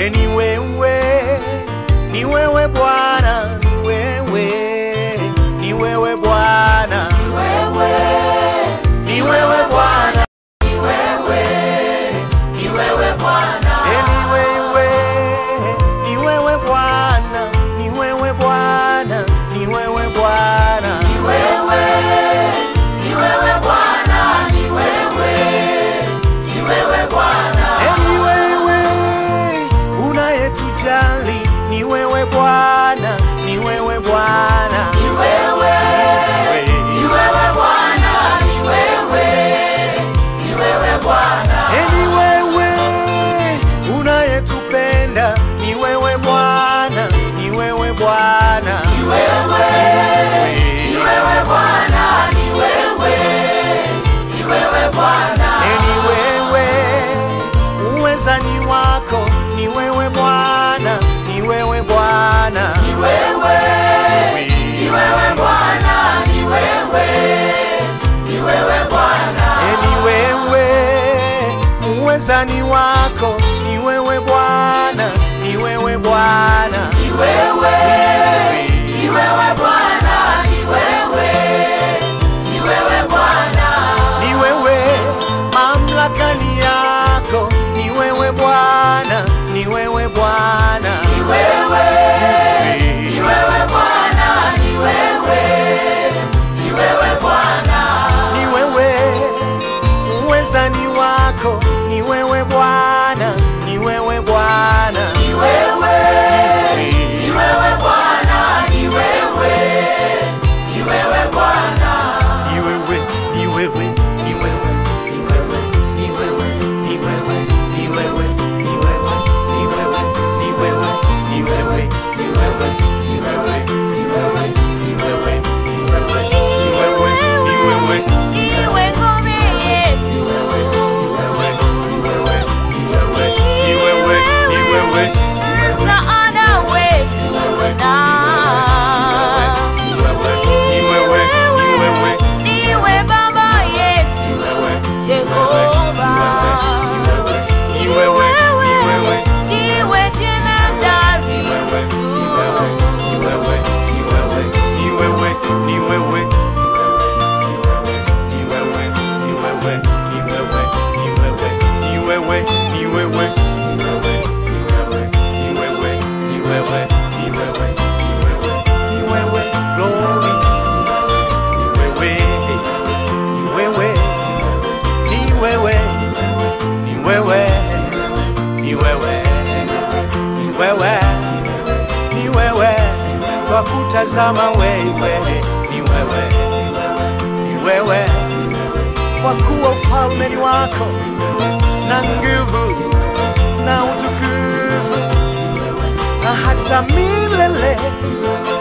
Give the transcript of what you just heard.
ni wewe, ni wewe Bwana, ni wewe, ni wewe Bwana, ni wewe, ni wewe Bwana, ni wewe, ni wewe Bwana, ni wewe, ni wewe Bwana, ni wewe Bwana, ni wewe Bwana, ni wewe, ni wewe Bwana, ni wewe, ni wewe Bwana, ni wewe unayetujali, ni wewe Bwana, ni wewe Bwana, ni wewe, ni wewe Bwana, ni wewe, ni wewe Bwana, ni wewe unayetupenda, ni wewe Bwana, ni wewe Bwana, ni wewe, ni wewe Bwana, ni wewe, ni wewe Bwana, ni wewe uwezani wako, ni wewe Bwana, ni wewe Bwana, ni wewe, ni wewe Bwana, ni wewe, ni wewe Bwana, ni wewe uwezani wako, ni wewe Bwana, ni wewe Bwana, ni wewe, ni wewe Bwana, ni wewe, ni wewe Bwana, ni wewe mamlaka ni yako, ni wewe Bwana, ni wewe Bwana, ni wewe, ni wewe Bwana, ni wewe, ni wewe Bwana, ni wewe uwezani wako, ni wewe Bwana, ni wewe Bwana, ni wewe, ni wewe Bwana, ni wewe, ni wewe Bwana, ni wewe, ni wewe, ni wewe, ni wewe, ni wewe, ni wewe, ni wewe, ni wewe, ni wewe, ni wewe, ni wewe, ni wewe, ni wewe, ni wewe, ni wewe, ni wewe, ni wewe, iwe ngome yetu, ni wewe, ni wewe, msaada wetu na niwe baba yetu Jehova, niwe jemedari wetu, kwa kutazama wewe, ni wewe, ni wewe, kwa kuwa ufalme ni wako na nguvu na utukufu na hata milele.